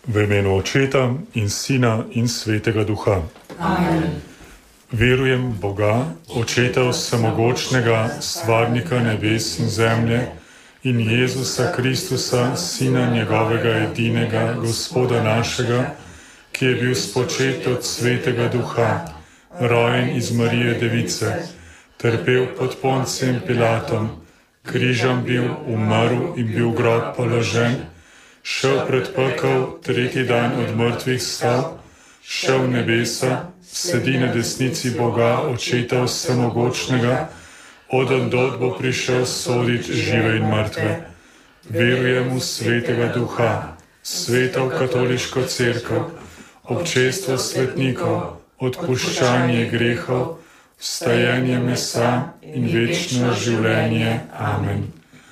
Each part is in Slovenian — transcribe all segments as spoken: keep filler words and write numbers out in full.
V imenu Očeta in Sina in Svetega Duha. Amen. Verujem v Boga, Očeta vsemogočnega, stvarnika nebes in zemlje, in Jezusa Kristusa, Sina njegovega edinega, Gospoda našega, ki je bil spočet od Svetega Duha, rojen iz Marije Device, trpel pod Poncijem Pilatom, križem bil, umrl in bil v grob položen, šel pred pekel, tretji dan od mrtvih stal, šel v nebesa, sedi na desnici Boga, Očeta vsemogočnega, odandod bo prišel soditi žive in mrtve. Verujem v Svetega Duha, sveto katoliško cerkev, občestvo svetnikov, odpuščanje grehov, vstajenje mesa in večno življenje. Amen.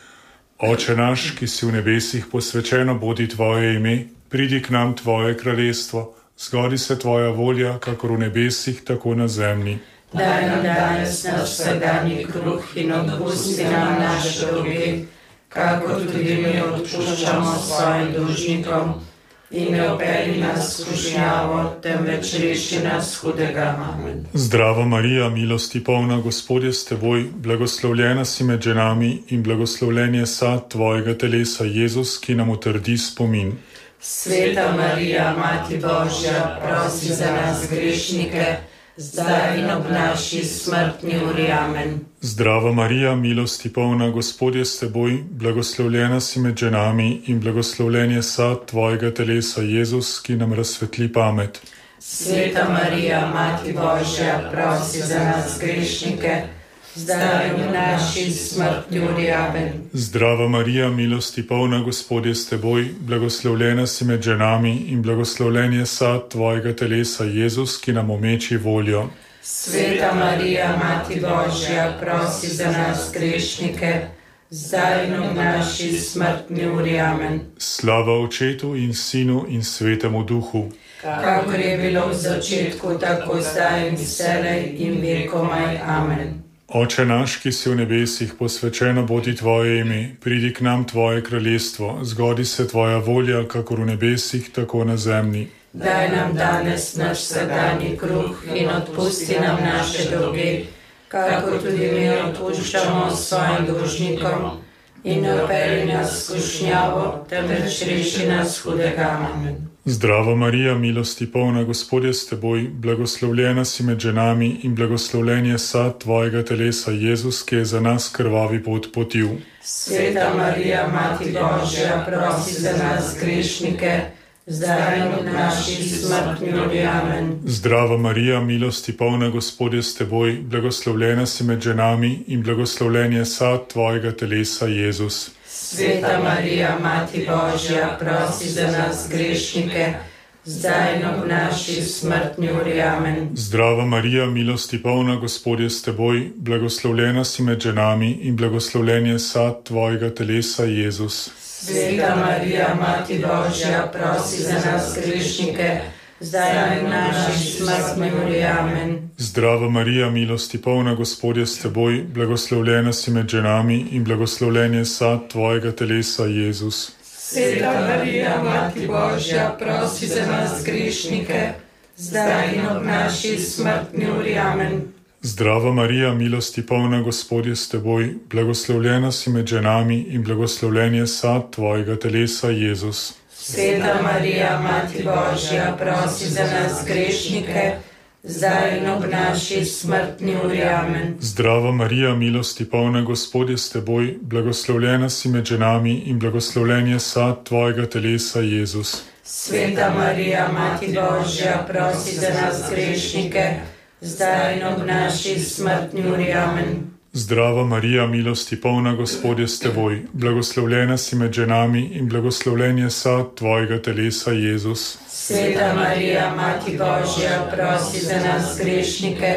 Oče naš, ki si v nebesih, posvečeno bodi tvoje ime, pridi k nam tvoje kraljestvo, zgodi se tvoja volja, kakor v nebesih, tako na zemlji. Daj nam danes naš vsakdanji kruh in odpusti nam naše dolge, kakor tudi mi odpuščamo svojim dolžnikom. In ne opelji nas v skušnjavo, temveč reši nas hudega. Amen. Zdrava Marija, milosti polna, Gospod je s teboj, blagoslovljena si med ženami in blagoslovljen je sad tvojega telesa, Jezus, ki nam utrdi spomin. Sveta Marija, Mati Božja, prosi za nas grešnike, zdaj in ob naši smrtni uri. Amen. Zdrava Marija, milosti polna, Gospod je s teboj, blagoslovljena si med ženami in blagoslovljen je sad tvojega telesa, Jezus, ki nam razsvetli pamet. Sveta Marija, Mati Božja, prosi za nas grešnike, zdaj in v naši smrtni uri. Amen. Zdrava Marija, milosti polna, Gospod je s teboj, blagoslovljena si med ženami in blagoslovljen je sad tvojega telesa, Jezus, ki nam omeči voljo. Sveta Marija, Mati Božja, prosi za nas grešnike, zdaj in v naši smrtni uri. Amen. Slava Očetu in Sinu in Svetemu Duhu. Kakor je bilo v začetku, tako zdaj in vselej in vekomaj. Amen. Oče naš, ki si v nebesih, posvečeno bodi tvoje ime, pridi k nam tvoje kraljestvo, zgodi se tvoja volja, kakor v nebesih, tako na zemlji. Daj nam danes naš vsakdanji kruh in odpusti nam naše dolge, kakor tudi mi odpuščamo svojim dolžnikom. In ne opelji nas v skušnjavo, temveč reši nas hudega. Amen. Zdrava Marija, milosti polna, Gospod je s teboj, blagoslovljena si med ženami in blagoslovljen je sad tvojega telesa, Jezus, ki je za nas krvavi pot potil. Sveta Marija, Mati Božja, prosi za nas grešnike, zdaj in v naši smrtni uri. Amen. Zdrava Marija, milosti polna, Gospod je s teboj, blagoslovljena si med ženami in blagoslovljen je sad tvojega telesa, Jezus. Sveta Marija, Mati Božja, prosi za nas grešnike, zdaj in v naši smrtni uri. Amen. Zdrava Marija, milosti polna, Gospod je s teboj, blagoslovljena si med ženami in blagoslovljen je sad tvojega telesa, Jezus. Sveta Marija, Mati Božja, prosi za nas grešnike, zdaj in v naši smrtni uri. Amen. Zdrava Marija, milosti polna, Gospod je s teboj, blagoslovljena si med ženami in blagoslovljen je sad tvojega telesa, Jezus. Sveta Marija, Mati Božja, prosi za nas grešnike, zdaj in v naši smrtni uri. Amen. Zdrava Marija, milosti polna, Gospod je s teboj, blagoslovljena si med ženami in blagoslovljen je sad tvojega telesa, Jezus. Sveta Marija, Mati Božja, prosi za nas grešnike, zdaj in v naši smrtni uri. Amen. Zdrava Marija, milosti polna, Gospod je s teboj, blagoslovljena si med ženami in blagoslovljen je sad tvojega telesa, Jezus. Sveta Marija, Mati Božja, prosi za nas grešnike, zdaj in v naši smrtni uri. Amen. Zdrava Marija, milosti polna, Gospod je s teboj, blagoslovljena si med ženami in blagoslovljen je sad tvojega telesa, Jezus. Sveta Marija, Mati Božja, prosi za nas grešnike,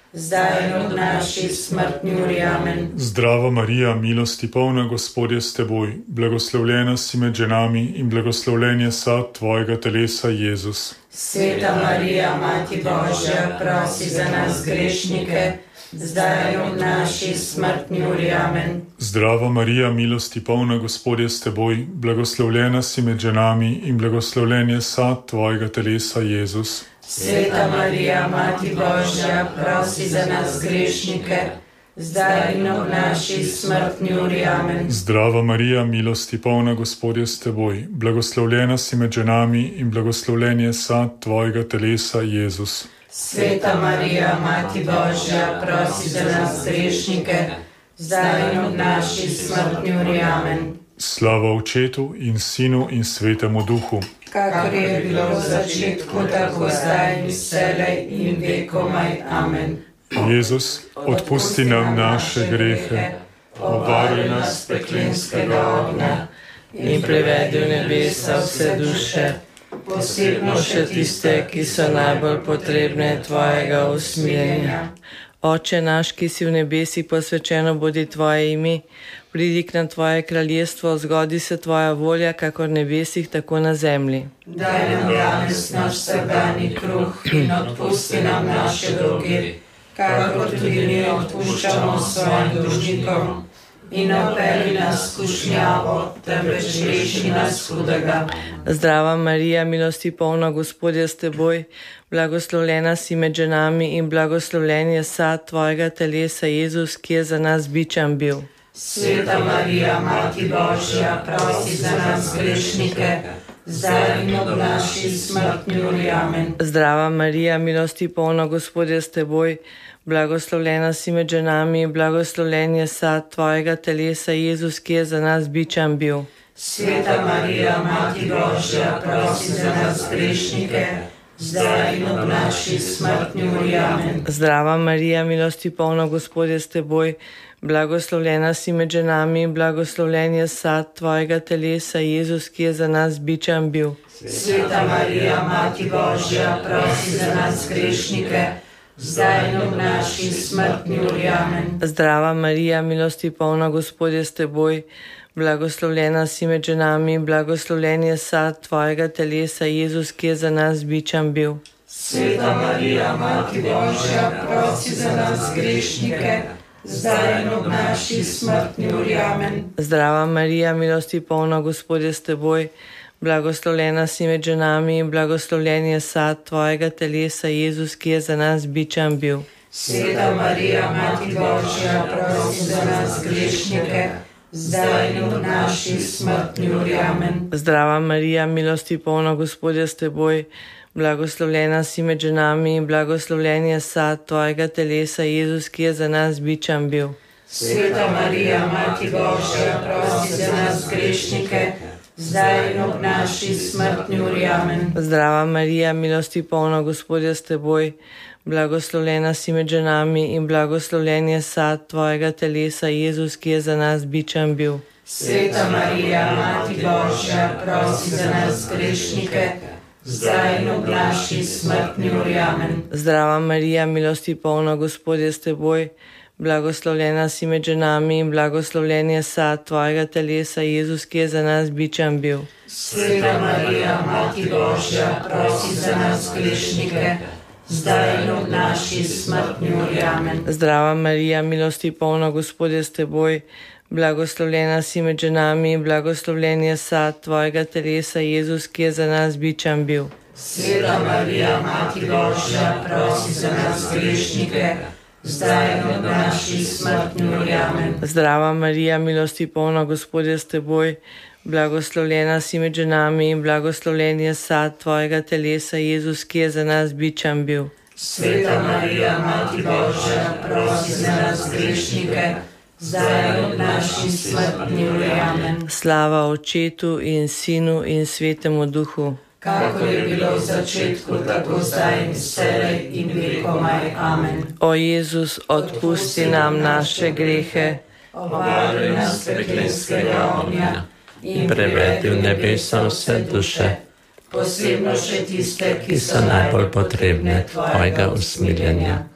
zdaj in ob naši smrtni uri. Amen. Zdrava Marija, milosti polna, Gospod je s teboj, blagoslovljena si med ženami in blagoslovljen je sad tvojega telesa, Jezus. Sveta Marija, Mati Božja, prosi za nas grešnike, zdaj in ob naši smrtni uri. Amen. Zdrava Marija, milosti polna, Gospod je s teboj, blagoslovljena si med ženami in blagoslovljen je sad tvojega telesa, Jezus. Sveta Marija, Mati Božja, prosi za nas grešnike, zdaj in ob naši smrtni uri. Amen. Zdrava Marija, milosti polna, Gospod je s teboj, blagoslovljena si med ženami in blagoslovljen je sad tvojega telesa, Jezus. Sveta Marija, Mati Božja, prosi za nas grešnike, zdaj in ob naši smrtni uri. Amen. Slava Očetu in Sinu in Svetemu Duhu. Kakor je bilo v začetku, tako zdaj in vselej in vekomaj. Amen. Jezus, odpusti nam naše grehe, obvaruj nas peklenskega ognja in privedi v nebesa vse duše, posebno še tiste, ki so najbolj potrebne tvojega usmiljenja. Oče naš, ki si v nebesi, posvečeno bodi tvoje ime, pridi k nam tvoje kraljestvo, zgodi se tvoja volja, kakor v nebesih, tako na zemlji. Daj nam danes naš vsakdanji kruh in odpusti nam naše dolge, kakor tudi mi odpuščamo svojim dolžnikom. In ne vpelji nas v skušnjavo, temveč reši nas hudega. Zdrava Marija, milosti polna, Gospod je s teboj, blagoslovljena si med ženami in blagoslovljen je sad tvojega telesa, Jezus, ki je za nas bičan bil. Sveta Marija, Mati Božja, prosi za nas grešnike, zdaj in ob naši smrtni uri. Amen. Zdrava Marija, milosti polna, Gospod je s teboj, blagoslovljena si med ženami in blagoslovljen je sad tvojega telesa, Jezus, ki je za nas bičan bil. Sveta Marija, Mati Božja, prosi za nas grešnike, zdaj in ob naši smrtni uri. Amen. Zdrava Marija, milosti polna, Gospod je s teboj, blagoslovljena si med ženami in blagoslovljen je sad tvojega telesa, Jezus, ki je za nas bičan bil. Sveta Marija, Mati Božja, prosi za nas grešnike, zdaj in ob naši smrtni uri. Amen. Zdrava Marija, milosti polna, Gospod je s teboj, blagoslovljena si med ženami in blagoslovljen je sad tvojega telesa, Jezus, ki je za nas bičan bil. Sveta Marija, Mati Božja, prosi za nas grešnike, zdaj in ob naši smrtni uri. Amen. Zdrava Marija, milosti polna, Gospod je s teboj, blagoslovljena si med ženami in blagoslovljen je sad tvojega telesa, Jezus, ki je za nas bičan bil. Sveta Marija, Mati Božja, prosi za nas grešnike, zdaj in ob naši smrtni uri. Amen. Zdrava Marija, milosti polna, Gospod je s teboj, blagoslovljena si med ženami in blagoslovljen je sad tvojega telesa, Jezus, ki je za nas bičan bil. Sveta Marija, Mati Božja, prosi za nas grešnike, zdaj in ob naši smrtni uri. Amen. Zdrava Marija, milosti polna, Gospod je s teboj, blagoslovljena si med ženami in blagoslovljen je sad tvojega telesa, Jezus, ki je za nas bičan bil. Sveta Marija, Mati Božja, prosi za nas grešnike, zdaj in ob naši smrtni uri. Amen. Zdrava Marija, milosti polna, Gospod je s teboj, blagoslovljena si med ženami in blagoslovljen je sad tvojega telesa, Jezus, ki je za nas bičan bil. Sveta Marija, Mati Božja, prosi za nas grešnike, zdaj in ob naši smrtni uri. Amen. Zdrava Marija, milosti polna, Gospod je s teboj, blagoslovljena si med ženami in blagoslovljen je sad tvojega telesa, Jezus, ki je za nas bičan bil. Sveta Marija, Mati Božja, prosi za nas grešnike, zdaj in ob naši smrtni uri. Amen. Zdrava Marija, milosti polna, Gospod je s teboj, blagoslovljena si med ženami in blagoslovljen je sad tvojega telesa, Jezus, ki je za nas bičan bil. Sveta Marija, Mati Božja, prosi za nas grešnike, zdaj in ob naši smrtni uri. Amen. Slava Očetu in Sinu in Svetemu Duhu. Kakor je bilo v začetku, tako zdaj in vselej in vekomaj. Amen. O Jezus, odpusti nam naše grehe, obvaruj nas peklenskega ognja in privedi v nebesa vse duše, posebno še tiste, ki so najbolj potrebne tvojega usmiljenja.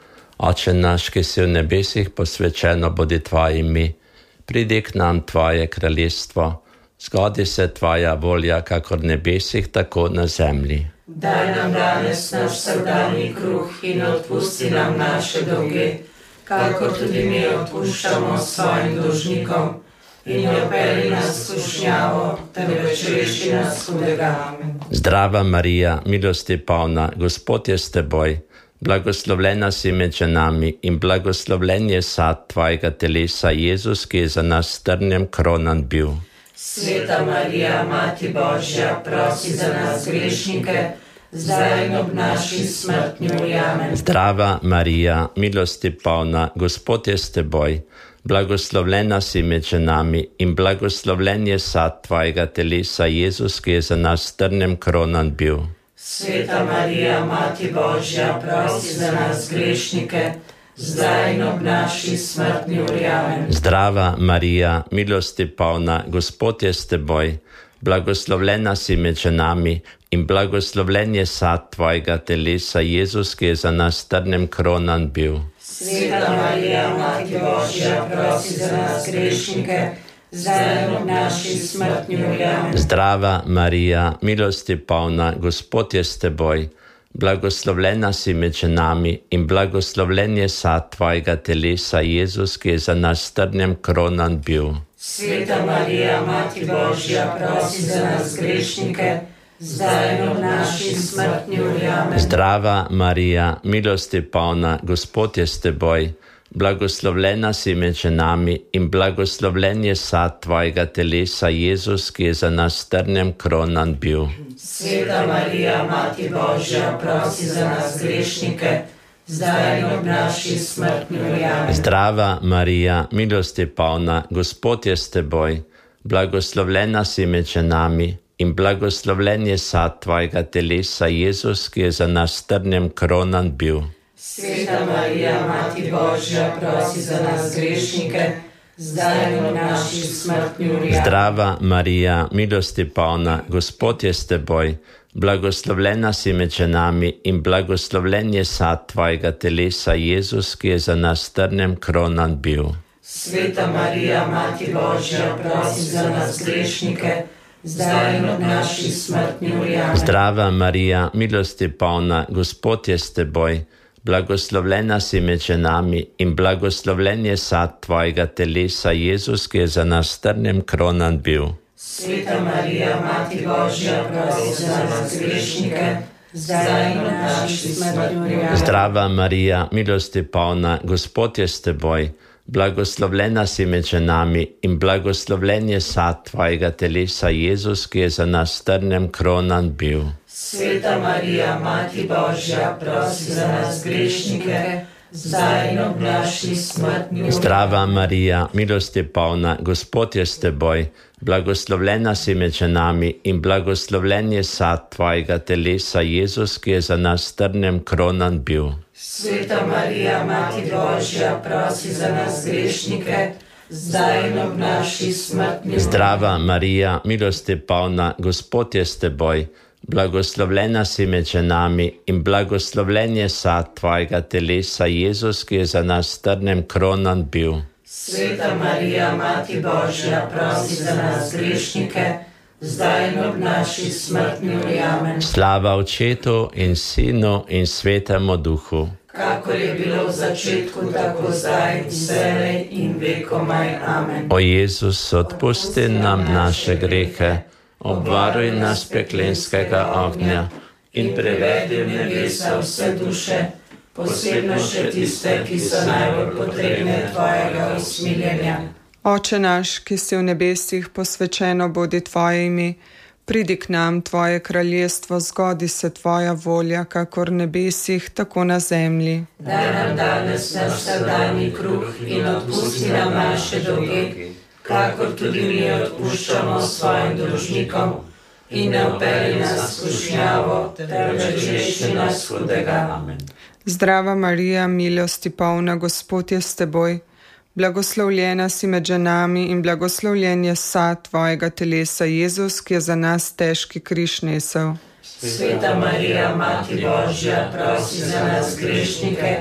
Oče naš, ki si v nebesih, posvečeno bodi tvoje ime. Pridi k nam tvoje kraljestvo, zgodi se tvoja volja, kakor v nebesih, tako na zemlji. Daj nam danes naš vsakdanji kruh in odpusti nam naše dolge, kakor tudi mi odpuščamo svojim dolžnikom. In ne vpelji nas v skušnjavo, temveč reši nas hudega. Zdrava Marija, milosti polna, Gospod je s teboj. Blagoslovljena si med ženami in blagoslovljen je sad tvojega telesa, Jezus, ki je za nas s trnjem kronan bil. Sveta Marija, Mati Božja, prosi za nas grešnike, zdaj in ob naši smrtni uri. Amen. Zdrava Marija, milosti polna, Gospod je s teboj. Blagoslovljena si med ženami in blagoslovljen je sad tvojega telesa, Jezus, ki je za nas s trnjem kronan bil. Sveta Marija, Mati Božja, prosi za nas grešnike, zdaj in ob naši smrtni uri. Amen. Zdrava Marija, milosti polna, Gospod je s teboj. Blagoslovljena si med ženami in blagoslovljen je sad tvojega telesa, Jezus, ki je za nas s trnjem kronan bil. Sveta Marija, Mati Božja, prosi za nas grešnike, zdaj in ob naši smrtni uri. Amen. Zdrava Marija, milosti polna, Gospod je s teboj. Blagoslovljena si med ženami in blagoslovljen je sad tvojega telesa, Jezus, ki je za nas s trnjem kronan bil. Sveta Marija, Mati Božja, prosi za nas grešnike, zdaj in ob naši smrtni uri. Amen. Zdrava Marija, milosti polna, Gospod je s teboj. Blagoslovljena si med ženami in blagoslovljen je sad tvojega telesa, Jezus, ki je za nas s trnjem kronan bil. Sveta Marija, Mati Božja, prosi za nas grešnike, zdaj in ob naši smrtni uri. Amen. Zdrava Marija, milosti polna, Gospod je s teboj. Blagoslovljena si med ženami in blagoslovljen je sad tvojega telesa, Jezus, ki je za nas s trnjem kronan bil. Sveta Marija, Mati Božja, prosi za nas grešnike, zdaj in ob naši smrtni uri. Zdrava Marija, milosti polna, Gospod je s teboj. Blagoslovljena si med ženami in blagoslovljen je sad tvojega telesa, Jezus, ki je za nas s trnjem kronan bil. Sveta Marija, Mati Božja, prosi za nas grešnike, zdaj in ob naši smrtni uri. Amen. Zdrava Marija, milosti polna, Gospod je s teboj. Blagoslovljena si med ženami in blagoslovljen je sad tvojega telesa, Jezus, ki je za nas s trnjem kronan bil. Sveta Marija, Mati Božja, prosi za nas grešnike, zdaj in ob naši smrtni uri. Amen. Zdrava Marija, milosti polna, Gospod je s teboj. Blagoslovljena si med ženami in blagoslovljen je sad tvojega telesa, Jezus, ki je za nas s trnjem kronan bil. Sveta Marija, Mati Božja, prosi za nas grešnike, zdaj in ob naši smrtni uri. Zdrava Marija, milosti polna, Gospod je s teboj. Blagoslovljena si med ženami in blagoslovljen je sad tvojega telesa, Jezus, ki je za nas s trnjem kronan bil. Sveta Marija, Mati Božja, prosi za nas grešnike, zdaj in ob naši smrtni uri. Zdrava Marija, milosti polna, Gospod je s teboj. Blagoslovljena si med ženami in blagoslovljen je sad tvojega telesa, Jezus, ki je za nas s trnjem kronan bil. Sveta Marija, Mati Božja, prosi za nas grešnike, zdaj in ob naši smrtni uri. Amen. Slava Očetu in Sinu in Svetemu Duhu. Kakor je bilo v začetku, tako zdaj, vselej in vekomaj. Amen. O Jezus, odpusti nam naše grehe, obvaruj nas peklenskega ognja In prevedi v nebesa vse duše, posebno še tiste, ki so najbolj potrebne tvojega usmiljenja. Oče naš, ki si v nebesih, posvečeno bodi tvoje ime, pridi k nam tvoje kraljestvo, zgodi se tvoja volja, kakor v nebesih, tako na zemlji. Daj nam danes naš vsakdanji kruh in odpusti nam naše dolge, kakor tudi mi odpuščamo svojim dolžnikom. In ne vpelji nas v skušnjavo, temveč reši nas hudega. Amen. Zdrava Marija, milosti polna, Gospod je s teboj. Blagoslovljena si med ženami in blagoslovljen je sad tvojega telesa, Jezus, ki je za nas težki križ nesel. Sveta Marija, Mati Božja, prosi za nas grešnike,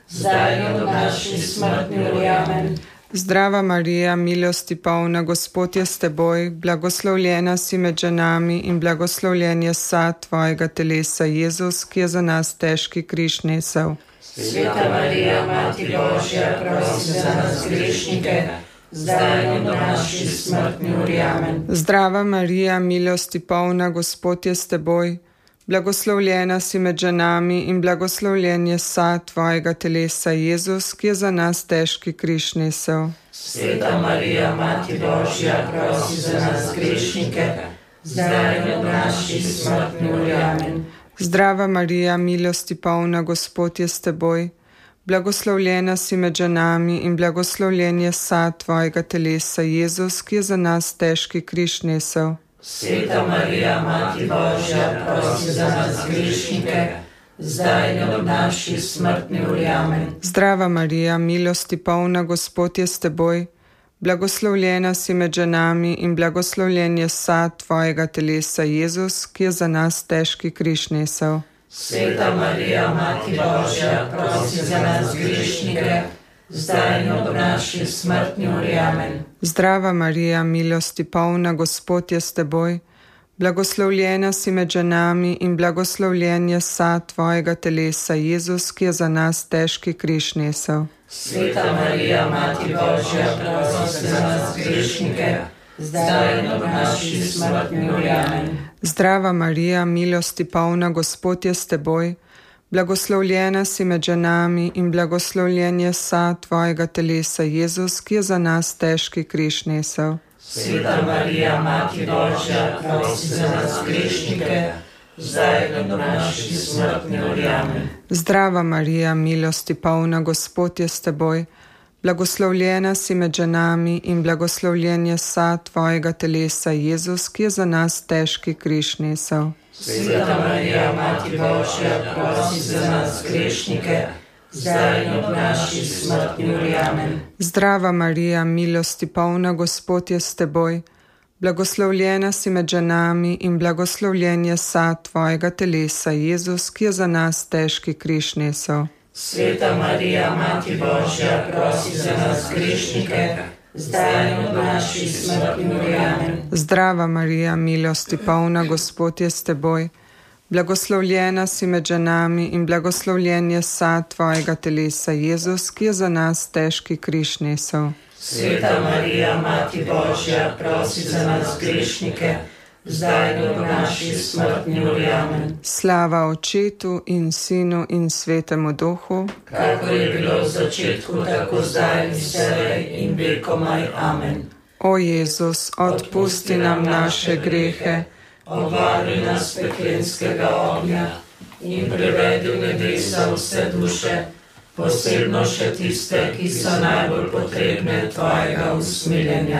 zdaj in v naši smrtni uri. Amen. Zdrava Marija, milosti polna, Gospod je s teboj, blagoslovljena si med ženami in blagoslovljen je sad tvojega telesa, Jezus, ki je za nas težki križ nesel. Sveta Marija, Mati Božja, prosi za nas grešnike, zdaj in v naši smrtni uri. Amen. Zdrava Marija, milosti polna, Gospod je s teboj, blagoslovljena si med ženami in blagoslovljen je sad tvojega telesa, Jezus, ki je za nas težki križ nesel. Sveta Marija, Mati Božja, prosi za nas grešnike, zdaj in v naši smrtni uri. Amen. Zdrava Marija, milosti polna, Gospod je s teboj, blagoslovljena si med ženami in blagoslovljen je sad tvojega telesa, Jezus, ki je za nas težki križ nesel. Sveta Marija, Mati Božja, prosi za nas grešnike, zdaj in v naši smrtni uri. Amen. Zdrava Marija, milosti polna, Gospod je s teboj, blagoslovljena si med ženami in blagoslovljen je sad tvojega telesa, Jezus, ki je za nas težki križ nesel. Sveta Marija, Mati Božja, prosi za nas grešnike, zdaj in v naši smrtni uri. Amen. Zdrava Marija, milosti polna, Gospod je s teboj, blagoslovljena si med ženami in blagoslovljen je sad tvojega telesa, Jezus, ki je za nas težki križ nesel. Sveta Marija, Mati Božja, prosi za nas grešnike, zdaj in v naši smrtni uri. Amen. Zdrava Marija, milosti polna, Gospod je s teboj, blagoslovljena si med ženami in blagoslovljen je sad tvojega telesa, Jezus, ki je za nas težki križ nesel. Sveta Marija, Mati Božja, prosi za nas grešnike, zdaj in v naši smrtni uri. Amen. Zdrava Marija, milosti polna, Gospod je s teboj, blagoslovljena si med ženami in blagoslovljen je sad tvojega telesa, Jezus, ki je za nas težki križ nesel. Sveta Marija, Mati Božja, prosi za nas grešnike, zdaj in v naši smrtni uri. Amen. Zdrava Marija, milosti polna, Gospod je s teboj, blagoslovljena si med ženami in blagoslovljen je sad tvojega telesa, Jezus, ki je za nas težki križ nesel. Sveta Marija, Mati Božja, prosi za nas grešnike, zdaj in v naši smrtni uri. Amen. Zdrava Marija, milosti polna, Gospod je s teboj, blagoslovljena si med ženami in blagoslovljen je sad tvojega telesa, Jezus, ki je za nas težki križ nesel. Sveta Marija, Mati Božja, prosi za nas grešnike, zdaj in v naši smrtni uri. Amen. Slava Očetu in Sinu in Svetemu Duhu, kakor je bilo v začetku, tako zdaj in vselej in vekomaj. Amen. O Jezus, odpusti nam naše grehe, obvari nas peklenskega ognja in privedi v nebesa vse duše, posebno še tiste, ki so najbolj potrebne tvojega usmiljenja.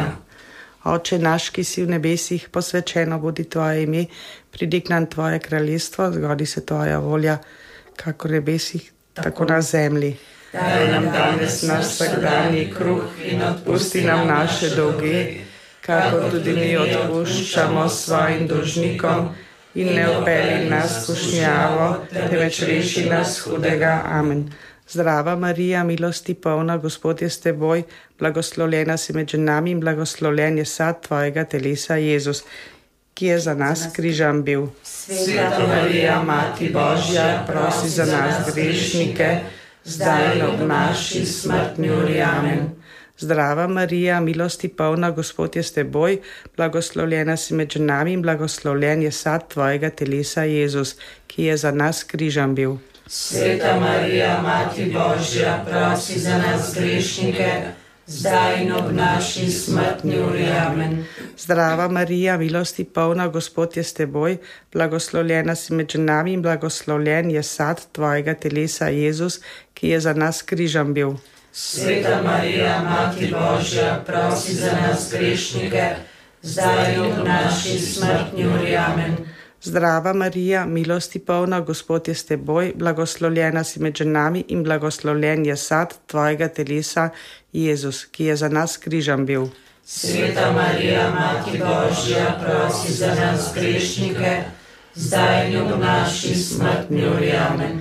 Oče naš, ki si v nebesih, posvečeno bodi tvoje ime, pridi k nam tvoje kraljestvo, zgodi se tvoja volja, kakor v nebesih, tako na zemlji. Daj nam danes naš vsakdanji kruh in odpusti nam naše dolge, kakor tudi mi odpuščamo svojim dolžnikom, in ne vpelji nas v skušnjavo, temveč reši nas hudega. Amen. Zdrava Marija, milosti polna, Gospod je s teboj, blagoslovljena si med ženami in blagoslovljen je sad tvojega telesa, Jezus, ki je za nas križan bil. Sveta Marija, Mati Božja, prosi za nas grešnike, zdaj in ob naši smrtni uri. Amen. Zdrava Marija, milosti polna, Gospod je s teboj, blagoslovljena si med ženami in blagoslovljen je sad tvojega telesa, Jezus, ki je za nas križan bil. Sveta Marija, Mati Božja, prosi za nas grešnike, zdaj in ob naši smrtni uri. Amen. Zdrava Marija, milosti polna, Gospod je s teboj, blagoslovljena si med ženami in blagoslovljen je sad tvojega telesa, Jezus, ki je za nas križan bil. Sveta Marija, Mati Božja, prosi za nas grešnike, zdaj in ob naši smrtni uri. Amen. Zdrava Marija, milosti polna, Gospod je s teboj, blagoslovljena si med ženami in blagoslovljen je sad tvojega telesa, Jezus, ki je za nas križan bil. Sveta Marija, Mati Božja, prosi za nas grešnike, zdaj in ob naši smrtni uri. Amen.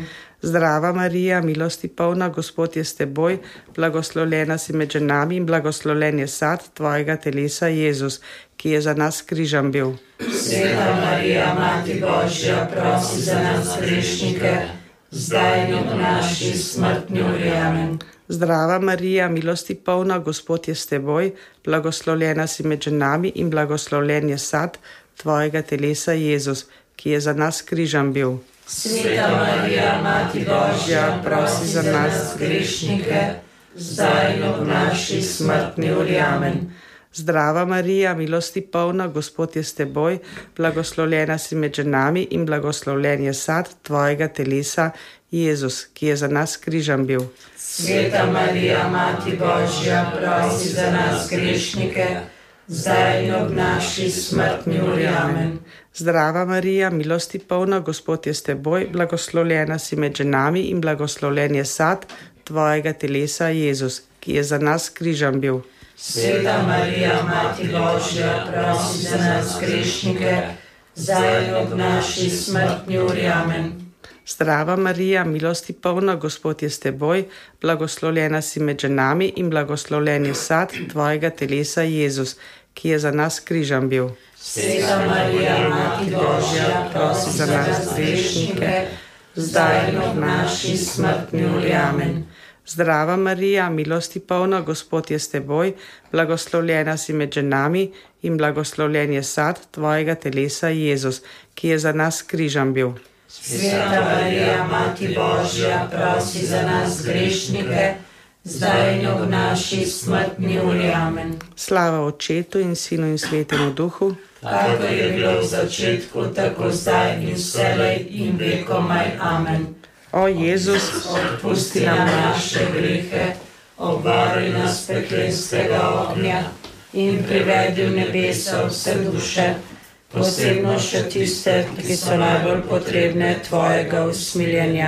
Zdrava Marija, milosti polna, Gospod je s teboj, blagoslovljena si med ženami in blagoslovljen je sad tvojega telesa, Jezus, ki je za nas križan bil. Sveta Marija, Mati Božja, prosi za nas grešnike, zdaj in ob naši smrtni uri. Amen. Zdrava Marija, milosti polna, Gospod je s teboj, blagoslovljena si med ženami in blagoslovljen je sad tvojega telesa, Jezus, ki je za nas križan bil. Sveta Marija, Mati Božja, prosi za nas grešnike, zdaj in ob naši smrtni uri. Amen. Zdrava Marija, milosti polna, Gospod je s teboj, blagoslovljena si med ženami in blagoslovljen je sad tvojega telesa, Jezus, ki je za nas križan bil. Sveta Marija, Mati Božja, prosi za nas grešnike, zdaj in ob naši smrtni uri. Amen. Zdrava Marija, milosti polna, Gospod je s teboj, blagoslovljena si med ženami in blagoslovljen je sad tvojega telesa, Jezus, ki je za nas križan bil. Sveta Marija, Mati Božja, prosi za nas grešnike, zdaj in ob naši smrtni uri. Amen. Zdrava Marija, milosti polna, Gospod je s teboj, blagoslovljena si med ženami in blagoslovljen je sad tvojega telesa, Jezus, ki je za nas križan bil. Sveta Marija, Mati Božja, prosi za nas grešnike, zdaj in ob naši smrtni uri. Amen. Zdrava Marija, milosti polna, Gospod je s teboj, blagoslovljena si med ženami in blagoslovljen je sad tvojega telesa, Jezus, ki je za nas križan bil. Sveta Marija, Mati Božja, prosi za nas grešnike, zdaj in ob naši smrtni uri. Amen. Slava Otčetu in Sinu in Svetemu Duhu, kakor je bilo v začetku, tako zdaj in vselej in vekomaj. Amen. O Jezus, odpusti nam naše grehe, obvaruj nas peklenskega ognja in privedi v nebesa vse duše, posebno še tiste, ki so najbolj potrebne tvojega usmiljenja.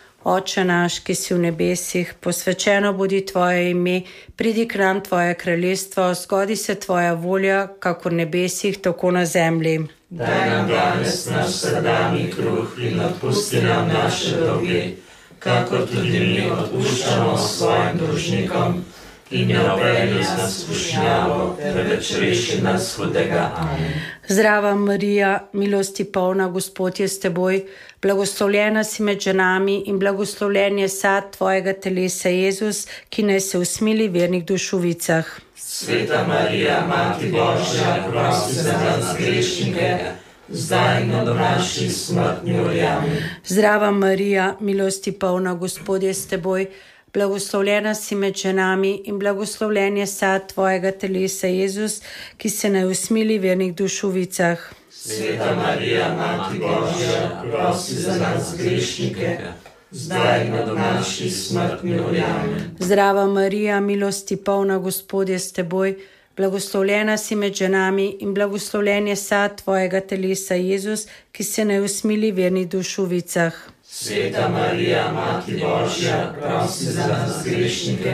Oče naš, ki si v nebesih, posvečeno bodi tvoje ime, pridi k nam tvoje kraljestvo, zgodi se tvoja volja, kakor v nebesih, tako na zemlji. Daj nam danes naš vsakdanji kruh in odpusti nam naše dolge, kakor tudi mi odpuščamo svojim dolžnikom, in ne uvedi nas v skušnjavo, temveč reši nas hudega. Amen. Zdrava Marija, milosti polna, Gospod je s teboj, blagoslovljena si med ženami in blagoslovljen je sad tvojega telesa, Jezus, ki naj se usmili vernih dušovicah. Sveta Marija, Mati Božja, prosi za nas grešnike, zdaj in ob naši smrtni uri. Amen. Zdrava Marija, milosti polna, Gospod je s teboj, blagoslovljena si med ženami in blagoslovljen je sad tvojega telesa, Jezus, ki se naj usmili vernih dušovicah. Sveta Marija, Mati Božja, prosi za nas grešnike, zdaj in ob naši smrtni uri. Amen. Zdrava Marija, milosti polna, Gospod je s teboj, blagoslovljena si med ženami in blagoslovljen je sad tvojega telesa, Jezus, ki se naj usmili vernih dušovicah. Sveta Marija, Mati Božja, prosi za nas grešnike,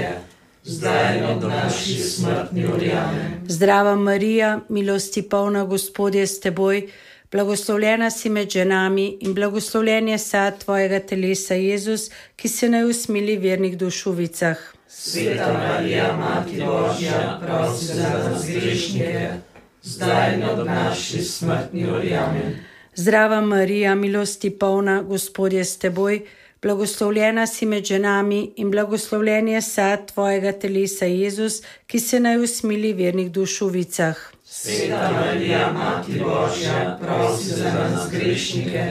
zdaj in ob naši smrtni uri. Amen. Zdrava Marija, milosti polna, Gospod je s teboj, blagoslovljena si med ženami in blagoslovljen je sad tvojega telesa, Jezus, ki se naj usmili vernih dušovicah. Sveta Marija, Mati Božja, prosi za nas grešnike, zdaj in ob naši smrtni uri. Amen. Zdrava Marija, milosti polna, Gospod je s teboj, blagoslovljena si med ženami in blagoslovljen je sad tvojega telesa, Jezus, ki se naj usmili vernih dušovicah. Sveta Marija, Mati Božja, prosi za nas grešnike,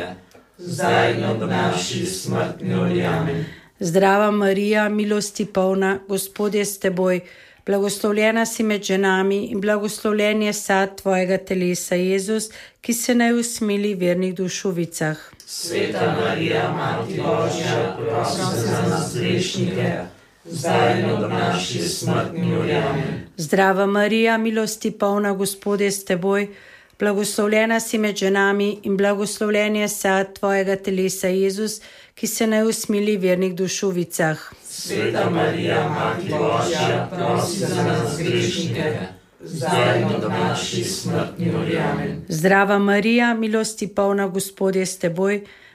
zdaj in ob naši smrtni uri. Amen. Zdrava Marija, milosti polna, Gospod je s teboj, blagoslovljena si med ženami in blagoslovljen je sad tvojega telesa, Jezus, ki se naj usmili vernih dušovicah. Sveta Marija, Mati Božja, prosi za nas grešnike, zdaj in ob naši smrtni uri. Amen. Zdrava Marija, milosti polna, Gospod je s teboj, blagoslovljena si med ženami in blagoslovljen je sad tvojega telesa, Jezus, ki se naj usmili vernih dušovicah. Sveta Marija, Mati Božja, prosi za nas grešnike, zdaj in ob naši smrtni uri. Amen. Zdrava Marija, milosti polna, Gospod je s teboj,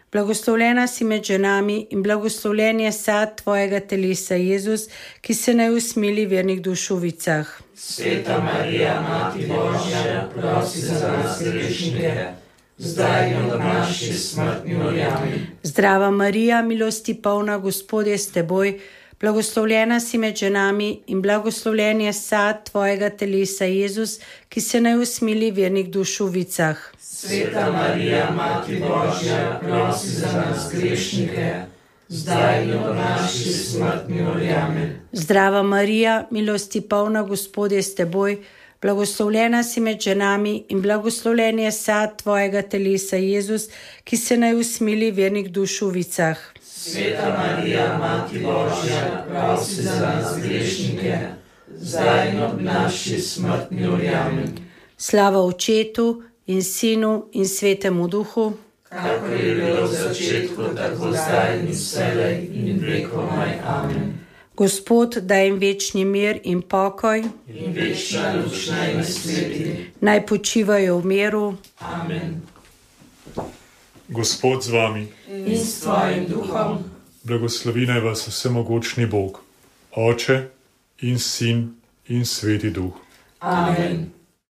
Blagoslovljena si med ženami in blagoslovljen je sad tvojega telesa, Jezus, ki se naj usmili vernih duš v vicah. Sveta Marija, Mati Božja, prosi za nas grešnike, zdaj in v naši smrtni uri. Amen. Zdrava Marija, milosti polna, Gospod je s teboj, blagoslovljena si med ženami in blagoslovljen je sad tvojega telesa, Jezus, ki se naj usmili vernih duš v vicah. Sveta Marija, Mati Božja, prosi za nas grešnike, zdaj in v naši smrtni uri. Amen. Zdrava Marija, milosti polna, Gospod je s teboj, blagoslovljena si med ženami in blagoslovljen je sad tvojega telesa, Jezus, ki se naj usmili vernih duš v vicah. Sveta Marija, Mati Božja, prosi za nas grešnike, zdaj in v naši smrtni uri. Amen. Slava Očetu in Sinu in Svetemu Duhu, kakor je bilo v začetku, tako zdaj in vselej in vekomaj. Amen. Gospod, daj jim večni mir in pokoj, In večna luč naj nasveti. naj počivajo v miru. Amen. Gospod z vami, In s tvojim duhom, blagoslovi naj vas vsemogočni Bog, Oče in Sin in Sveti Duh. amen.